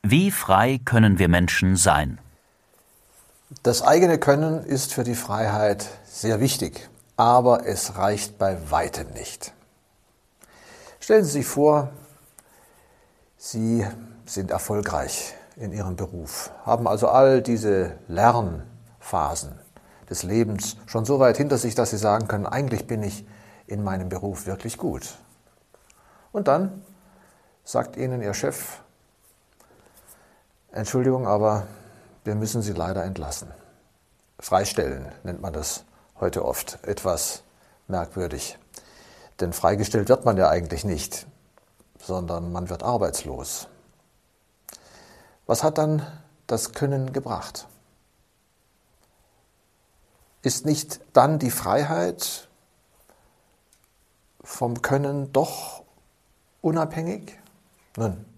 Wie frei können wir Menschen sein? Das eigene Können ist für die Freiheit sehr wichtig, aber es reicht bei weitem nicht. Stellen Sie sich vor, Sie sind erfolgreich in Ihrem Beruf, haben also all diese Lernphasen des Lebens schon so weit hinter sich, dass Sie sagen können, eigentlich bin ich in meinem Beruf wirklich gut. Und dann sagt Ihnen Ihr Chef, Entschuldigung, aber wir müssen Sie leider entlassen. Freistellen nennt man das heute oft, etwas merkwürdig. Denn freigestellt wird man ja eigentlich nicht, sondern man wird arbeitslos. Was hat dann das Können gebracht? Ist nicht dann die Freiheit vom Können doch unabhängig? Nun,